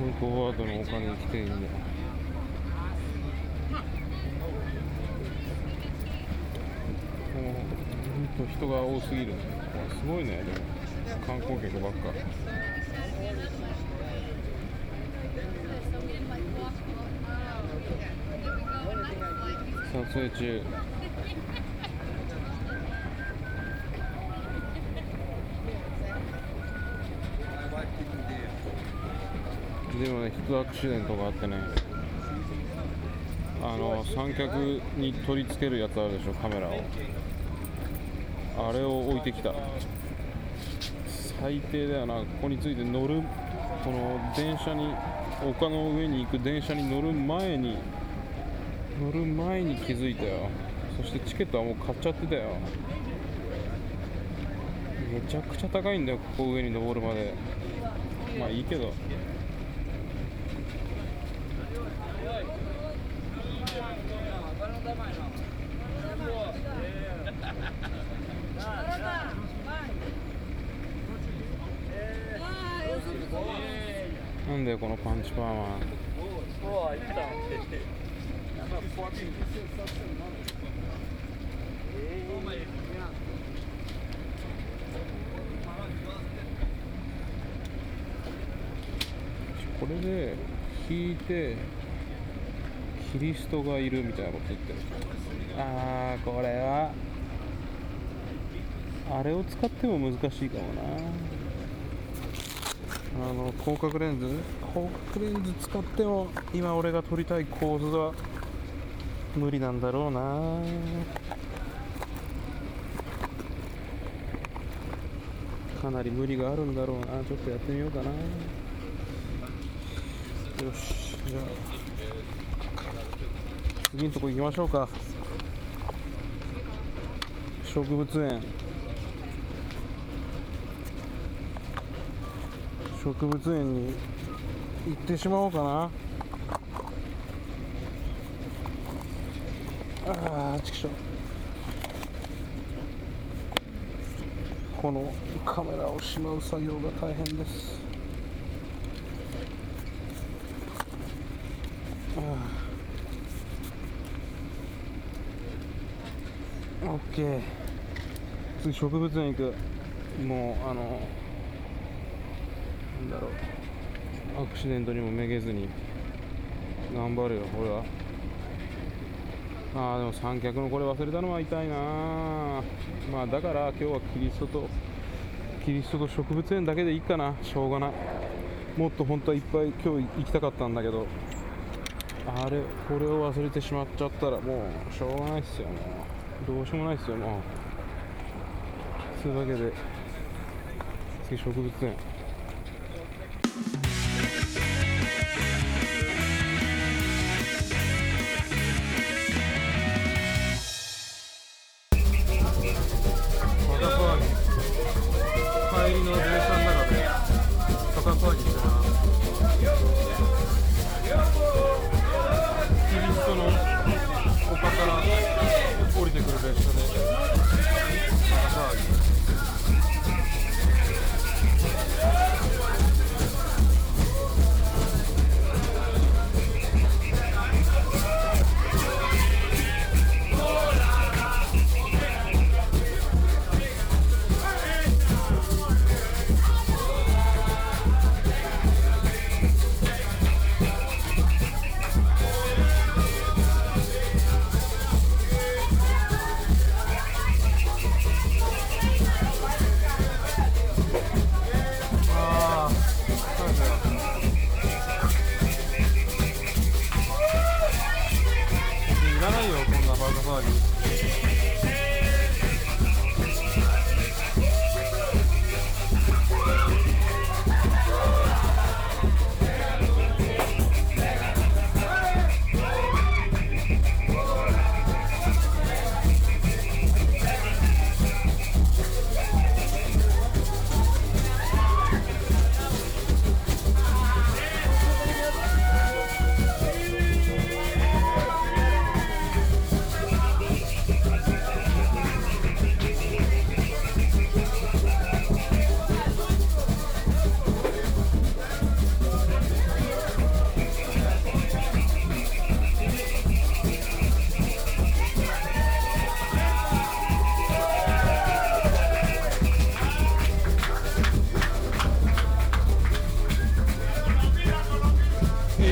フォワードのお金に来ていいんだよ。もう人が多すぎるね。すごいね。でも観光客ばっか。撮影中。でもね、人アクシデントがあってね、三脚に取り付けるやつあるでしょ、カメラを。あれを置いてきた。最低だよな。ここについて乗る、この電車に、丘の上に行く電車に乗る前に気づいたよ。そしてチケットはもう買っちゃってたよ。めちゃくちゃ高いんだよ、ここ上に登るまで。まあいいけど。なんだよこのパンチパーマン。これで引いてキリストがいるみたいなこと言ってる。これはあれを使っても難しいかもな。広角レンズ使っても今俺が撮りたい構図は無理なんだろうな。かなり無理があるんだろうな。ちょっとやってみようかな。よし、じゃあ次のとこ行きましょうか。植物園に行ってしまおうかな。ちくしょう。このカメラをしまう作業が大変です。オッケー。次植物園行く。もうなんだろう、アクシデントにもめげずに頑張るよ俺は。でも三脚のこれ忘れたのは痛いな。まあだから今日はキリストと植物園だけでいいかな。しょうがない。もっと本当はいっぱい今日行きたかったんだけど、これを忘れてしまっちゃったらもうしょうがないっすよ。もうどうしようもないっすよ。もうそういうわけで次植物園。帰りの電車の中でバカ騒ぎしてます。キリストの丘から降りてくる列車でバカ騒ぎ。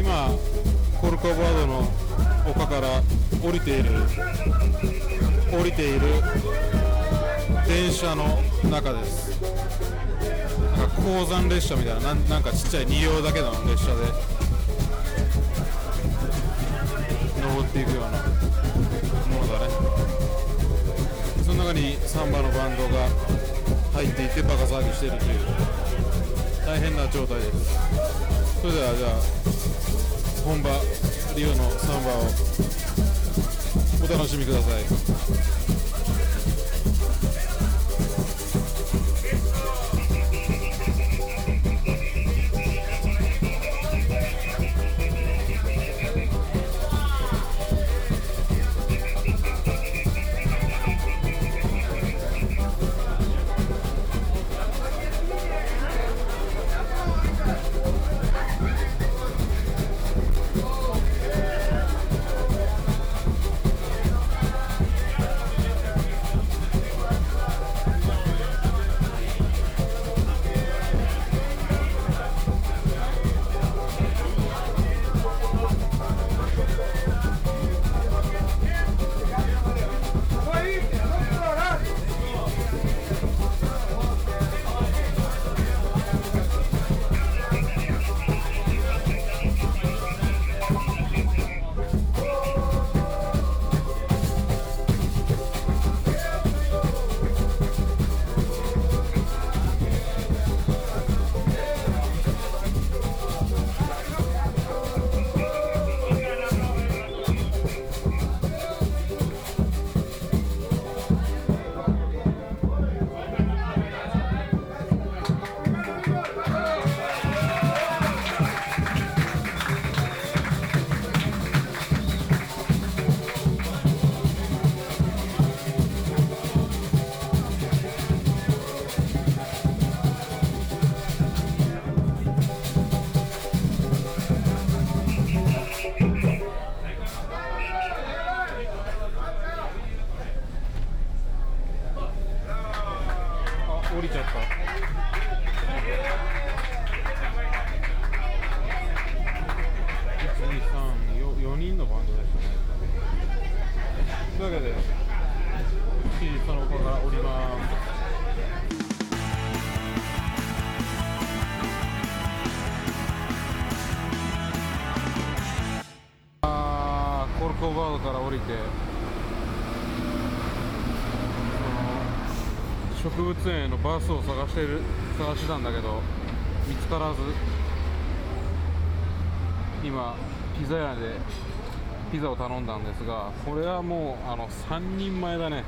今コルコバードの丘から降りている電車の中です。なんか鉱山列車みたいな、なんかちっちゃい2両だけの列車で登っていくようなものだね。その中にサンバのバンドが入っていてバカ騒ぎしているという大変な状態です。それではじゃあ本場リオのサンバをお楽しみください。降りちゃった。4人のバンドでしたね。というわけでその丘から降ります。コルコバードから降りて植物園へのバスを探してたんだけど見つからず、今ピザ屋でピザを頼んだんですが、これはもう3人前だね。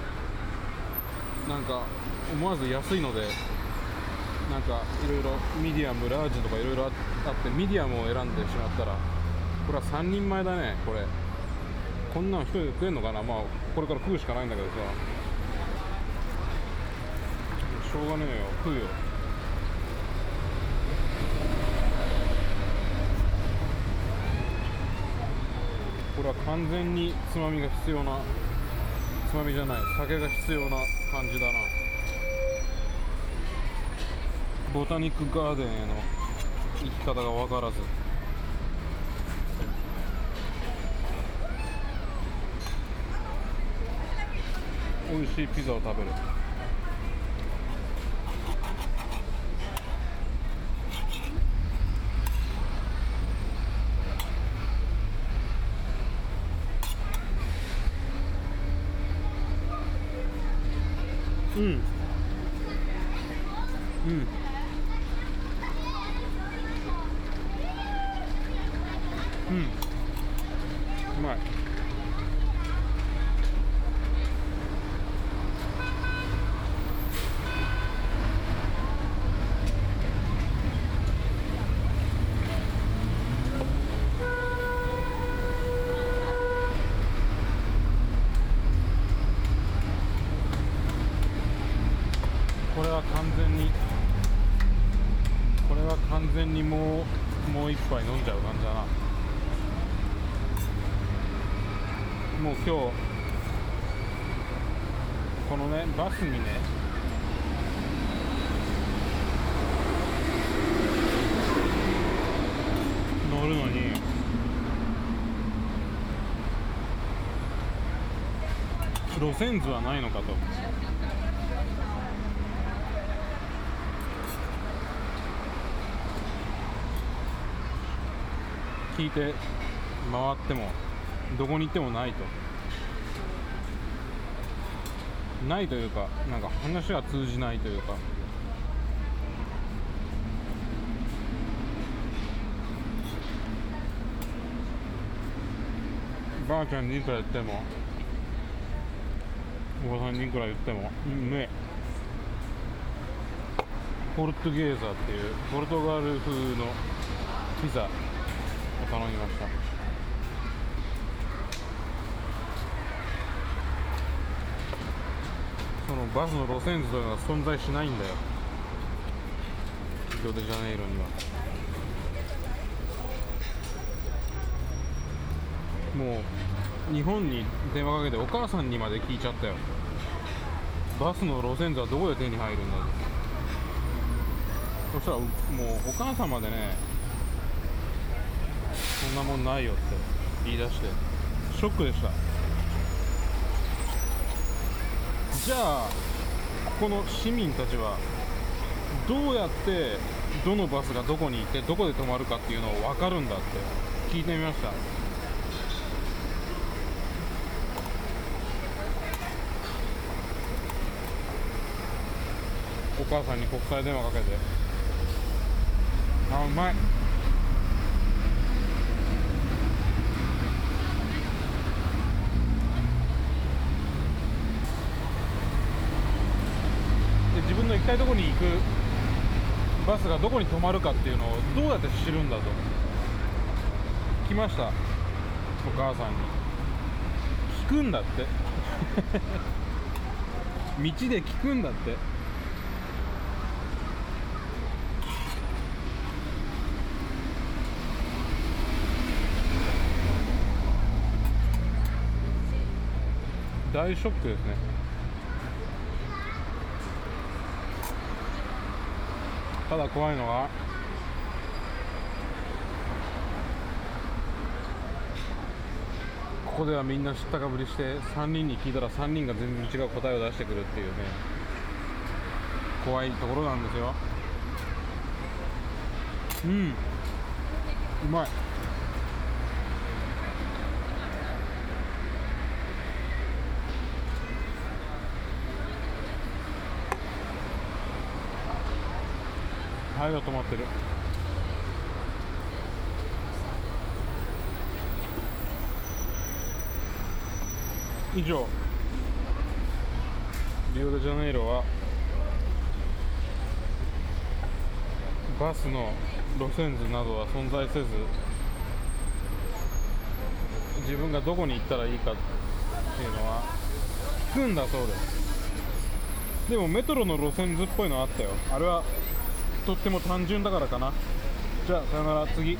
なんか思わず安いので、なんかいろいろミディアムラージとかいろいろあってミディアムを選んでしまったら、これは3人前だね。これこんなの一人で食えんのかな。まあこれから食うしかないんだけどさ、しょうがねえよ、食うよ。これは完全につまみが必要な、つまみじゃない、酒が必要な感じだな。ボタニックガーデンへの行き方が分からず、美味しいピザを食べる。うんうんうん、うまい。これは完全にもう一杯飲んじゃう感じだな。もう今日このねバスにね乗るのに路線図はないのかと。聞いて回ってもどこに行ってもないと。ないというか、なんか話が通じないというか、ばあちゃんにいくら言っても、おばさんにいくら言っても、ね、ポルトゲーザっていうポルトガル風のピザを頼みました。そのバスの路線図というのは存在しないんだよ、リオデジャネイロには。もう日本に電話かけてお母さんにまで聞いちゃったよ。バスの路線図はどこで手に入るんだと。そしたらもうお母さんまでね、そんなもんないよって言い出して、ショックでした。じゃあこの市民たちはどうやってどのバスがどこに行ってどこで止まるかっていうのを分かるんだって聞いてみました。お母さんに国際電話かけて、あ、うまい。で、自分の行きたいところに行くバスがどこに止まるかっていうのをどうやって知るんだと聞きました。お母さんに聞くんだって道で聞くんだって。大ショックですね。ただ怖いのは、ここではみんな知ったかぶりして3人に聞いたら3人が全然違う答えを出してくるっていうね、怖いところなんですよ。うん、うまい。はい、止まってる。以上、リオデジャネイロはバスの路線図などは存在せず、自分がどこに行ったらいいかっていうのは聞くんだそうです。でもメトロの路線図っぽいのあったよ。あれはとっても単純だからかな。じゃあさよなら、次。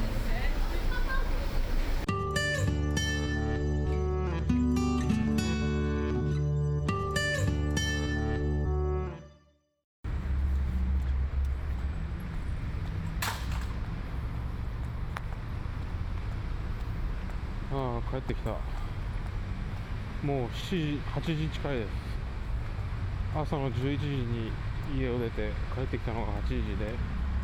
ああ、帰ってきた。もう7時、8時近いです。朝の11時に家を出て帰ってきたのが8時で、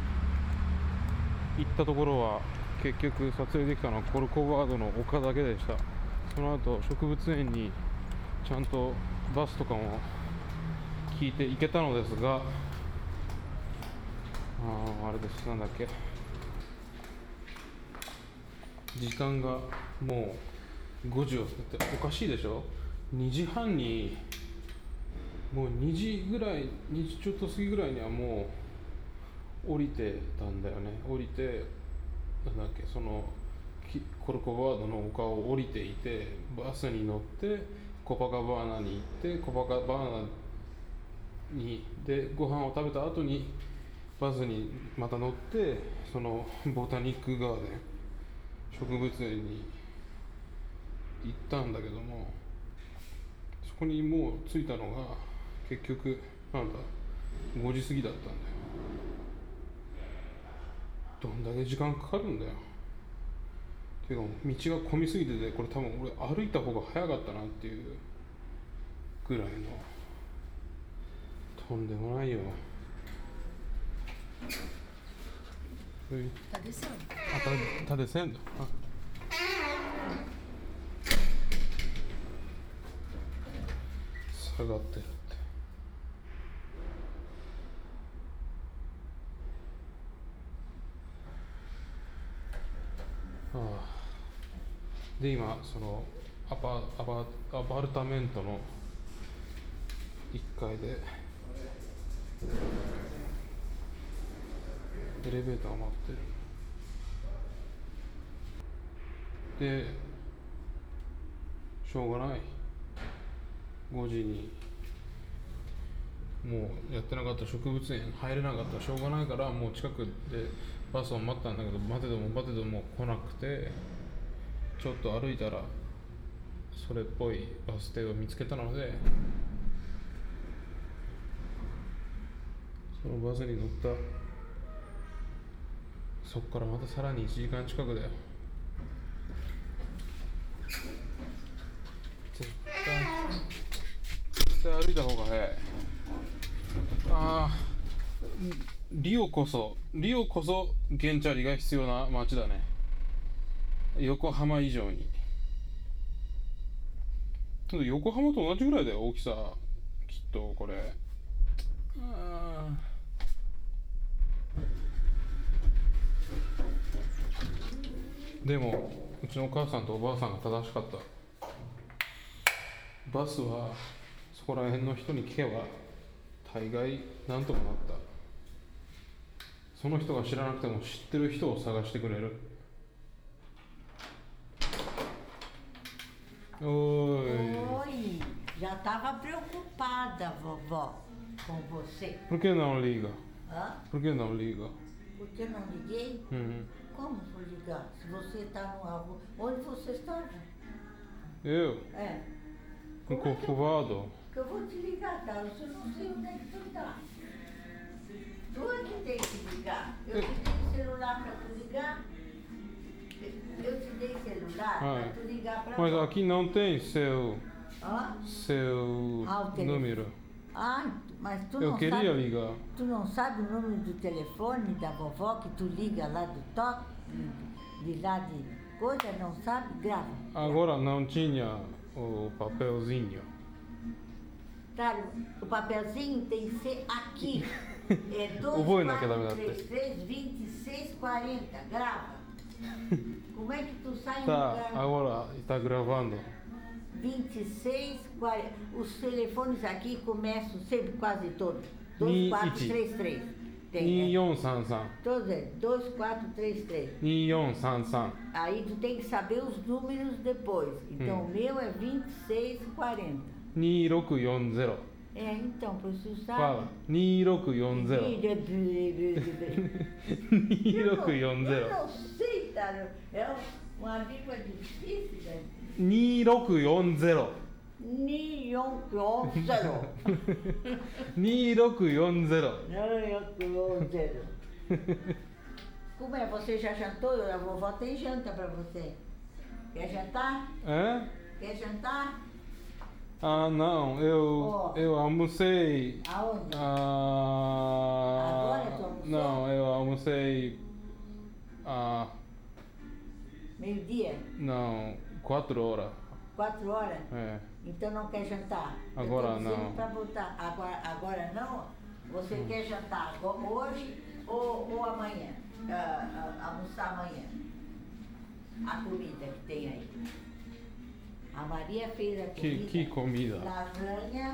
行ったところは結局撮影できたのはコルコバードの丘だけでした。その後植物園にちゃんとバスとかも聞いて行けたのですが、あれです、なんだっけ、時間がもう5時を過ぎて、おかしいでしょ。2時半に、もう2時ぐらい、2時ちょっと過ぎぐらいにはもう降りてたんだよね。降りて、なんだっけ、そのコルコバードの丘を降りていて、バスに乗ってコパカバーナに行って、コパカバーナにでご飯を食べた後にバスにまた乗って、そのボタニックガーデン、植物園に行ったんだけども、そこにもう着いたのが結局なんだ5時過ぎだったんだよ。どんだけ時間かかるんだよ。てか道が混みすぎてて、これ多分俺歩いた方が早かったなっていうぐらいのとんでもないよ。 Tá descendo. Tá descendo? Sagatteruってで今そのアパルタメントの1階でエレベーターを待ってる。でしょうがない、5時にもうやってなかった植物園入れなかったらしょうがないから、もう近くでバスを待ったんだけど、待てども来なくて、ちょっと歩いたらそれっぽいバス停を見つけたので、そのバスに乗った。そこからまたさらに1時間近くだよ。絶対歩いた方が早い。リオこそ原チャリが必要な街だね、横浜以上に。横浜と同じぐらいだよ、大きさきっとこれ。でもうちのお母さんとおばあさんが正しかった。バスはそこら辺の人に聞けば大概なんとかなった。その人が知らなくても知ってる人を探してくれる。 Oi, já estava preocupada, vovó, com você. Por que não liga? Hã? Por que não liga? Por que não liguei? Como vou ligar? Se você está no avô. Onde você estava? Eu? É. Um Corcovado? Que eu vou te ligar, Carlos. Eu não sei onde é que tu está. Tu é que tem que ligar. Eu te dei celular para tu ligar. Eu te dei celular para tu ligar para Mas aqui não tem seu número. Mas tu Eu não queria sabe, ligar. Tu não sabe o número do telefone da vovó que tu liga lá do toque, de lá de coisa, não sabe? Grava. Agora não tinha o papelzinho. Claro, o papelzinho tem que ser aqui. É 2433 2640. Grava. Como é que tu sai no Tá, lugar? agora está gravando. 2640. Os telefones aqui começam sempre quase todos. 2433. Tem, 2433. Todos eles. 2433. 2433. Aí tu tem que saber os números depois. Então o meu é 2640. 2640. Então, por isso tu sabe. Fala. 2640. 2640. Eu não sei, cara. É uma língua difícil, né? 2640. 2640. 2640. Como é? Você já jantou? A vovó tem janta pra você. Quer jantar? Quer jantar? Não. Eu almocei. Aonde? Agora tu almoçou? Não, eu almocei. Meio-dia? Não, 4 horas. 4 horas? É. Então não quer jantar? Agora eu tô dizendo não. Pra voltar. Agora não? Você quer jantar hoje ou amanhã? Almoçar amanhã? A comida que tem aí. A Maria fez a comida. Que comida? Lasanha.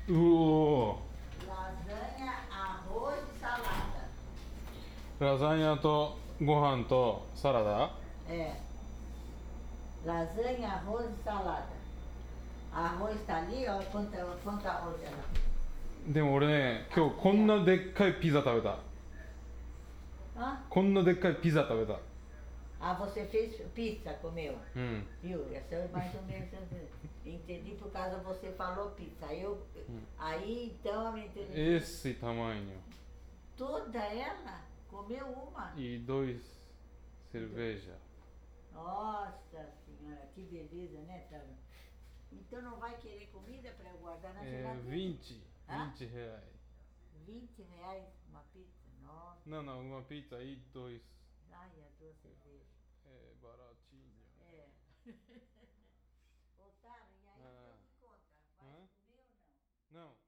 Lasanha, arroz e salada. ラザニアとご飯とサラダ? É. Lasanha, arroz e salada. Arroz tá ali, ó. Quanto arroz é lá? でも俺ね、今日こんなでっかいピザ食べた。こんなでっかいピザ食べた。 Você fez pizza, comeu? Viu? Essa é mais ou menos. Entendi por causa você falou pizza. Aí então eu entendi. Esse tamanho. Toda ela? Comeu uma? E 2 cerveja. Nossa senhora, que beleza, né, Tara? Então não vai querer comida para eu guardar na É, geladeira? 20, Hã? 20 reais. R$ 20 uma pizza? Nossa. Não, não, uma pizza e dois. Ai, a duas cervejas. É baratinho. É. Otário, e aí Ah. então me conta, vai Hã? comer ou não? Não,